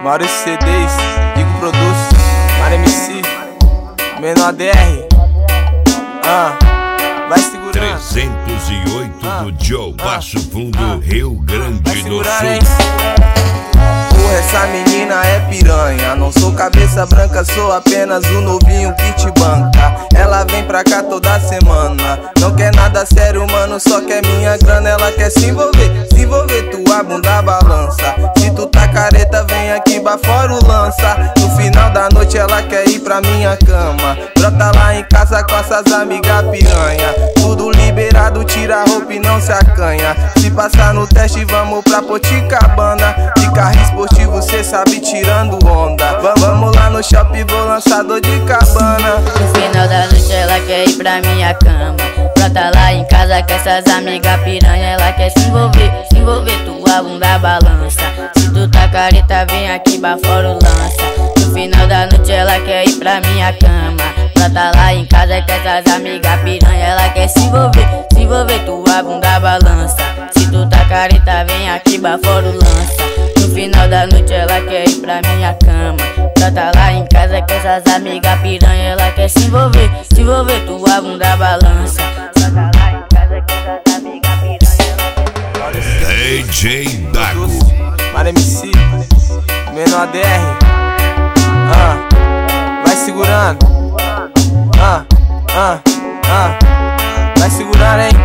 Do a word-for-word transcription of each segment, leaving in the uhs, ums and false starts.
Maurício C Ds, Digo Produz, Mário M C, Menor D R. Ah, vai segurando. trezentos e oito ah, do Joe, ah, Passo Fundo, ah, Rio Grande do Sul. Hein? Porra, essa menina é piranha. Não sou cabeça branca, sou apenas o novinho que te banca. Ela vem pra cá toda semana. Não quer nada sério, mano, só quer minha grana. Ela quer se envolver, se envolver, tua bunda balança. Se tu tá careta, vem aqui bafora o lança. No final da noite ela quer ir pra minha cama. Brota lá em casa com essas amigas piranha. Tudo liberado, tira a roupa e não se acanha. Se passar no teste, vamos pra Poticabana. De carro esportivo, cê sabe, tirando onda. V Vamos lá no shopping, vou lançar dor de cabana. No final da noite ela quer ir pra minha cama. Brota lá em casa com essas amigas piranha. Ela quer se envolver, se envolver, tua bunda balança. Se tu tá careta, vem aqui bafora o lança. No final da noite ela quer ir pra minha cama. Brota lá em casa com essas amigas piranha. Ela quer se envolver, se envolver, tua bunda balança. Se tu tá careta, vem aqui bafora o lança. No final da noite ela quer ir pra minha cama. Brota lá em casa com essas amigas piranha. Ela quer se envolver, se envolver, tua bunda balança. Brota lá em casa com essas amigas piranha. D J Dago, Mário M C, Menor D R. Ah, vai segurando. Ah, ah, ah, vai segurando, hein?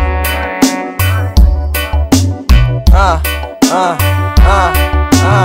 Ah, ah, ah, ah.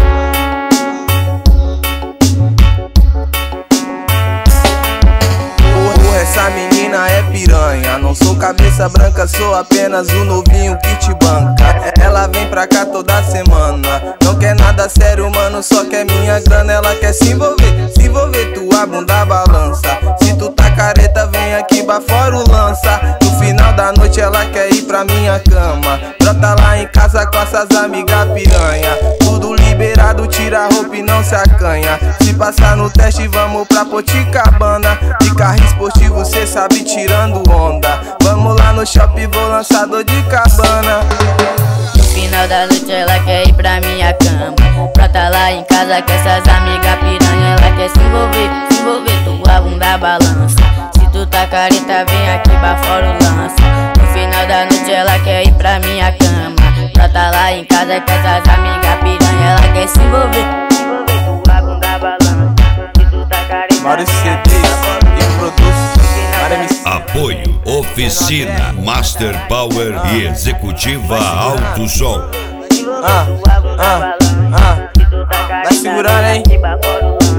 Porra, essa menina é piranha. Não sou cabeça branca, sou apenas o novinho que te banca. Ela vem pra cá toda semana. Não quer nada sério, mano, só quer minha grana. Ela quer se envolver, se envolver, tua bunda balança. Se tu tá careta, vem aqui bafora o lança. No final da noite ela quer ir pra minha cama. Brota lá em casa com essas amigas piranha. Tudo liberado, tira a roupa e não se acanha. Se passar no teste, vamos pra Poticabana. De carro esportivo, cê sabe, tirando onda. Vamos lá no shopping, vou lançar dor de cabana. No final da noite ela quer ir pra minha cama. Brota lá em casa com essas amigas piranha. Ela quer se envolver, se envolver, tua bunda balança. Se tu tá careta, vem aqui bafora o lança. No final da noite ela quer ir pra minha cama. Brota lá em casa com essas amigas piranha. Ela quer se envolver, se envolver, tua bunda balança. Se tu tá careta, Maurício C Ds, Digo Produz, Mário M C. apoio, oficina, Master Power e Executiva Alto Som. Ah, ah, ah, vai segurando, hein?